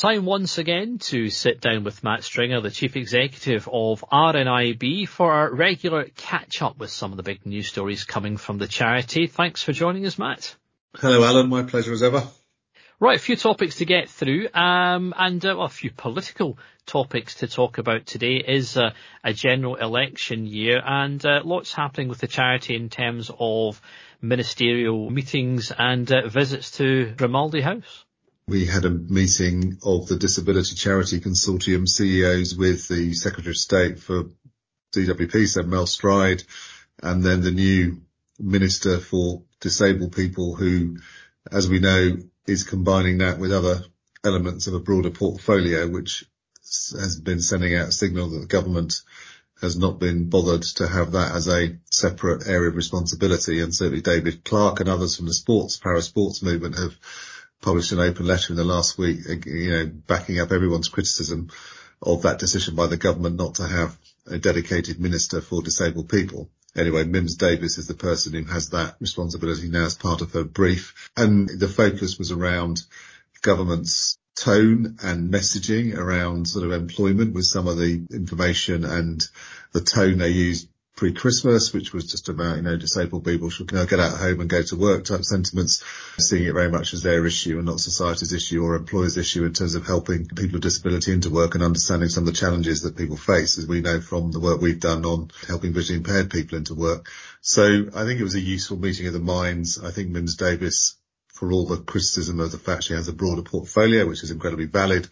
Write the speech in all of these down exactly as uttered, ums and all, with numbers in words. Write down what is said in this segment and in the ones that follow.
Time once again to sit down with Matt Stringer, the Chief Executive of R N I B, for our regular catch-up with some of the big news stories coming from the charity. Thanks for joining us, Matt. Hello, Alan. My pleasure as ever. Right, a few topics to get through, um, and uh, well, a few political topics to talk about today. It is uh, a general election year, and uh, lots happening with the charity in terms of ministerial meetings and uh, visits to Grimaldi House. We had a meeting of the Disability Charity Consortium C E Os with the Secretary of State for D W P, so Mel Stride, and then the new Minister for Disabled People who, as we know, is combining that with other elements of a broader portfolio, which has been sending out a signal that the government has not been bothered to have that as a separate area of responsibility. And certainly David Clark and others from the sports, para-sports movement have published an open letter in the last week, you know, backing up everyone's criticism of that decision by the government not to have a dedicated minister for disabled people. Anyway, Mims Davis is the person who has that responsibility now as part of her brief. And the focus was around government's tone and messaging around sort of employment, with some of the information and the tone they used pre-Christmas, which was just about, you know, disabled people should, you know, get out of home and go to work type sentiments, seeing it very much as their issue and not society's issue or employers' issue in terms of helping people with disability into work and understanding some of the challenges that people face, as we know from the work we've done on helping visually impaired people into work. So I think it was a useful meeting of the minds. I think Mims Davis, for all the criticism of the fact she has a broader portfolio, which is incredibly valid,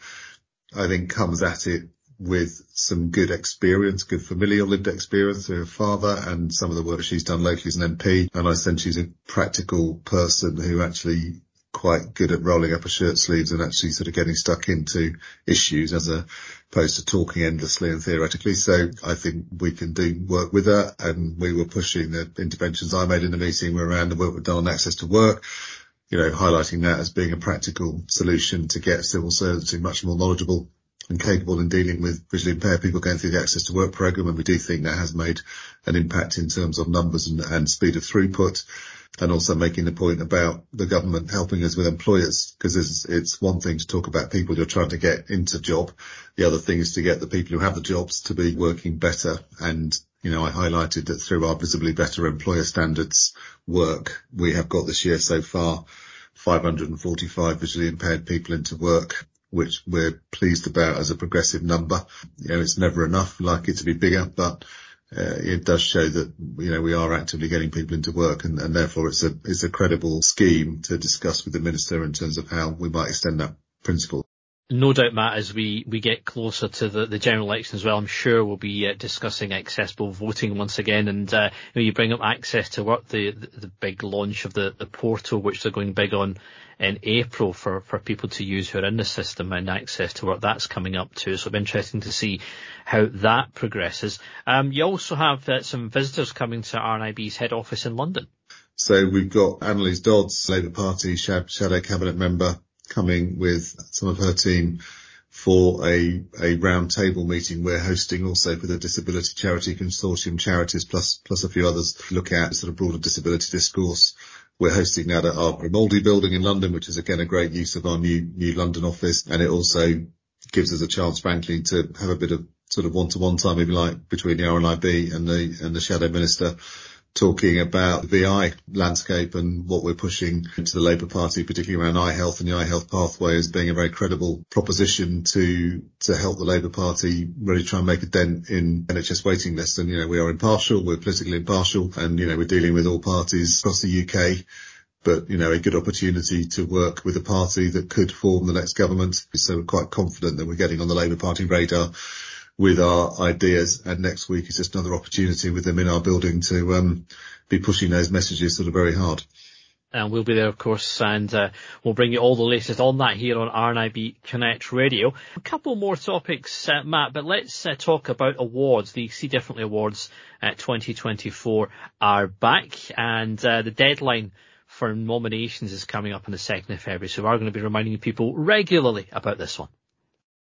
I think comes at it with some good experience, good familial lived experience through her father and some of the work she's done locally as an M P. And I sense she's a practical person who actually quite good at rolling up her shirt sleeves and actually sort of getting stuck into issues as opposed to talking endlessly and theoretically. So I think we can do work with her, and we were pushing the interventions I made in the meeting were around the work we've done on access to work, you know, highlighting that as being a practical solution to get civil servants who are much more knowledgeable and capable in dealing with visually impaired people going through the Access to Work programme. And we do think that has made an impact in terms of numbers and, and speed of throughput, and also making the point about the government helping us with employers, because it's, it's one thing to talk about people you're trying to get into job. The other thing is to get the people who have the jobs to be working better. And, you know, I highlighted that through our Visibly Better Employer Standards work, we have got this year so far five hundred forty-five visually impaired people into work, which we're pleased about as a progressive number. You know, it's never enough, like it to be bigger, but uh, it does show that, you know, we are actively getting people into work, and, and therefore it's a, it's a credible scheme to discuss with the minister in terms of how we might extend that principle. No doubt, Matt, as we, we get closer to the, the general election as well, I'm sure we'll be uh, discussing accessible voting once again. And uh, you know, you bring up access to work, the, the, the big launch of the, the portal, which they're going big on in April for, for people to use who are in the system, and access to work, that's coming up too. So it'll be interesting to see how that progresses. Um, you also have uh, some visitors coming to R N I B's head office in London. So we've got Annalise Dodds, Labour Party Shadow Cabinet Member, coming with some of her team for a, a round table meeting we're hosting also for the Disability Charity Consortium charities, plus, plus a few others, to look at sort of broader disability discourse. We're hosting that at our Grimaldi building in London, which is again a great use of our new, new London office. And it also gives us a chance, frankly, to have a bit of sort of one-to-one time, if you like, between the R N I B and the, and the Shadow Minister, talking about the V I landscape and what we're pushing into the Labour Party, particularly around eye health and the eye health pathway, as being a very credible proposition to to help the Labour Party really try and make a dent in N H S waiting lists. And, you know, we are impartial, we're politically impartial, and, you know, we're dealing with all parties across the U K. But, you know, a good opportunity to work with a party that could form the next government. So we're quite confident that we're getting on the Labour Party radar with our ideas, and next week is just another opportunity with them in our building to um, be pushing those messages sort of very hard. And we'll be there, of course, and uh, we'll bring you all the latest on that here on R N I B Connect Radio. A couple more topics, uh, Matt, but let's uh, talk about awards. The See Differently Awards uh, twenty twenty-four are back, and uh, the deadline for nominations is coming up on the second of February, so we are going to be reminding people regularly about this one.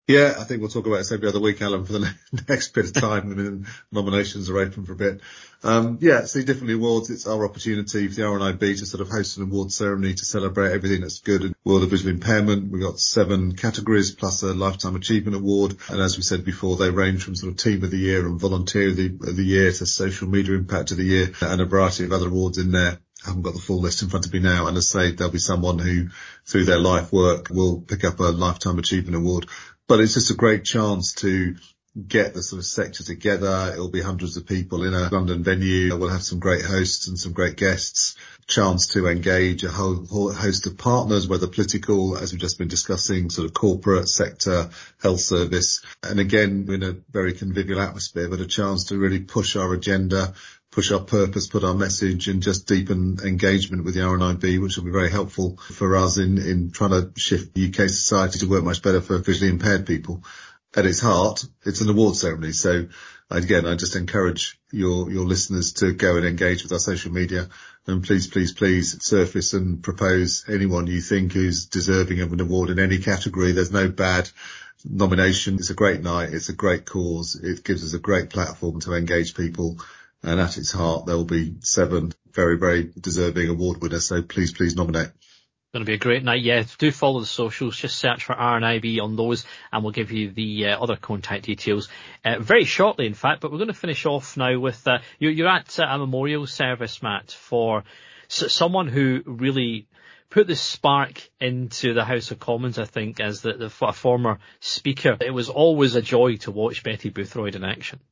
Yeah, I think we'll talk about this every other week, Alan, for the next bit of time. I mean, nominations are open for a bit. Um, yeah, see, differently awards. It's our opportunity for the R N I B to sort of host an award ceremony to celebrate everything that's good in the world of visual impairment. We've got seven categories plus a Lifetime Achievement Award. And as we said before, they range from sort of Team of the Year and Volunteer of the, of the Year to Social Media Impact of the Year and a variety of other awards in there. I haven't got the full list in front of me now. And as I say, there'll be someone who, through their life work, will pick up a Lifetime Achievement Award. But it's just a great chance to get the sort of sector together. It'll be hundreds of people in a London venue. We'll have some great hosts and some great guests. Chance to engage a whole, whole host of partners, whether political, as we've just been discussing, sort of corporate sector, health service. And again, in a very convivial atmosphere, but a chance to really push our agenda, push our purpose, put our message, and just deepen engagement with the R N I B, which will be very helpful for us in, in trying to shift the U K society to work much better for visually impaired people. At its heart, it's an award ceremony. So again, I just encourage your, your listeners to go and engage with our social media, and please, please, please surface and propose anyone you think is deserving of an award in any category. There's no bad nomination. It's a great night. It's a great cause. It gives us a great platform to engage people. And at its heart, there will be seven very, very deserving award winners. So please, please nominate. Going to be a great night. Yeah, do follow the socials. Just search for R N I B on those, and we'll give you the uh, other contact details uh, very shortly, in fact. But we're going to finish off now with uh, you're, you're at uh, a memorial service, Matt, for s- someone who really put the spark into the House of Commons, I think, as the, the a former speaker. It was always a joy to watch Betty Boothroyd in action.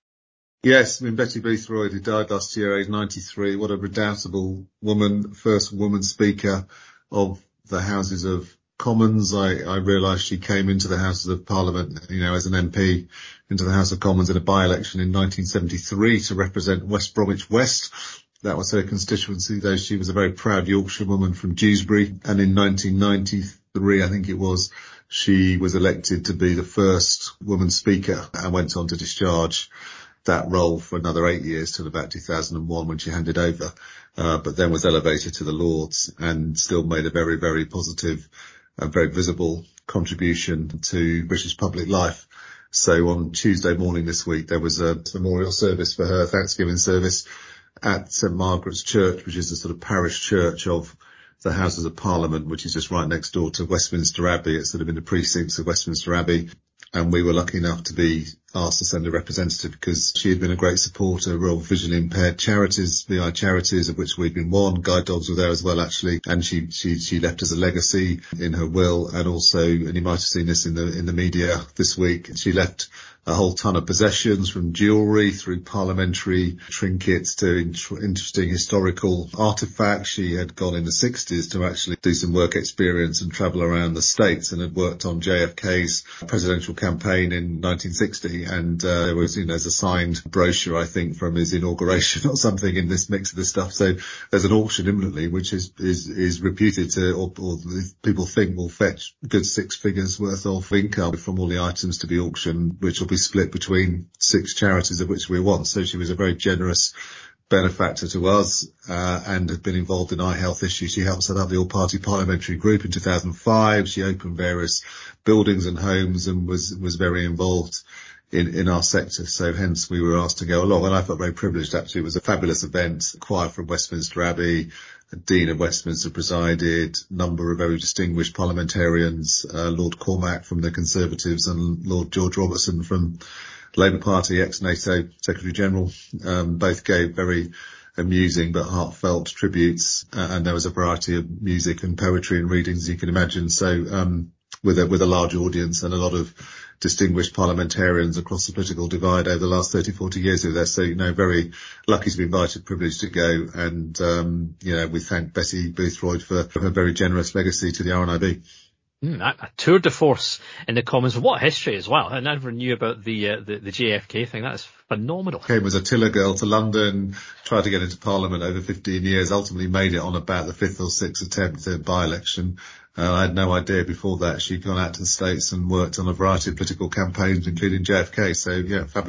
Yes, I mean, Betty Boothroyd, who died last year, aged ninety-three. What a redoubtable woman, first woman speaker of the Houses of Commons. I, I realised she came into the Houses of Parliament, you know, as an M P into the House of Commons in a by-election in nineteen seventy-three to represent West Bromwich West. That was her constituency, though she was a very proud Yorkshire woman from Dewsbury. And in nineteen ninety-three, I think it was, she was elected to be the first woman speaker and went on to discharge that role for another eight years till about two thousand one when she handed over, uh, but then was elevated to the Lords and still made a very, very positive and very visible contribution to British public life. So on Tuesday morning this week, there was a memorial service for her, Thanksgiving service at St Margaret's Church, which is the sort of parish church of the Houses of Parliament, which is just right next door to Westminster Abbey. It's sort of in the precincts of Westminster Abbey. And we were lucky enough to be asked to send a representative because she had been a great supporter of visually impaired charities, V I charities, of which we'd been one. Guide dogs were there as well, actually. And she, she, she left as a legacy in her will. And also, and you might have seen this in the, in the media this week, she left a whole ton of possessions, from jewellery through parliamentary trinkets to int- interesting historical artefacts. She had gone in the sixties to actually do some work experience and travel around the States, and had worked on J F K's presidential campaign in nineteen sixty. And uh, there was, you know, there's a signed brochure, I think, from his inauguration or something in this mix of this stuff. So there's an auction imminently, which is is is reputed to, or, or people think will fetch good six figures worth of income from all the items to be auctioned, which will be split between six charities, of which we're one. So she was a very generous benefactor to us, uh, and had been involved in eye health issues. She helped set up the all-party parliamentary group in two thousand five. She opened various buildings and homes and was, was very involved in, in our sector. So hence we were asked to go along, and I felt very privileged. Actually, it was a fabulous event. Choir from Westminster Abbey, Dean of Westminster presided, number of very distinguished parliamentarians, uh, Lord Cormack from the Conservatives and Lord George Robertson from Labour Party, ex-NATO Secretary General, um, both gave very amusing but heartfelt tributes, uh, and there was a variety of music and poetry and readings, you can imagine. So, um, with a, with a large audience and a lot of distinguished parliamentarians across the political divide over the last thirty, forty years who were there. So, you know, very lucky to be invited, privileged to go. And, um, you know, we thank Betty Boothroyd for, for her very generous legacy to the R N I B. Mm, a, a tour de force in the Commons. What history as well. I never knew about the, uh, the, the J F K thing. That's phenomenal. Came as a tiller girl to London, tried to get into Parliament over fifteen years, ultimately made it on about the fifth or sixth attempt at by-election. Uh, I had no idea before that she'd gone out to the States and worked on a variety of political campaigns, including J F K. So, yeah, fabulous.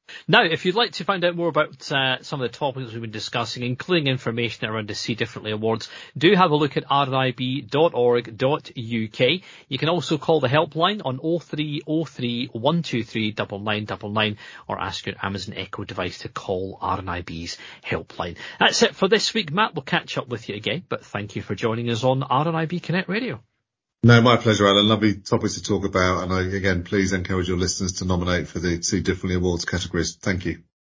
Now, if you'd like to find out more about uh, some of the topics we've been discussing, including information around the See Differently Awards, do have a look at r n i b dot org dot u k. You can also call the helpline on oh three oh three, one two three, nine nine nine nine or ask your Amazon Echo device to call R N I B's helpline. That's it for this week, Matt. We'll catch up with you again, but thank you for joining us on R N I B Connect Radio. No, my pleasure, Alan. Lovely topics to talk about. And I, again, please encourage your listeners to nominate for the See Differently Awards categories. Thank you.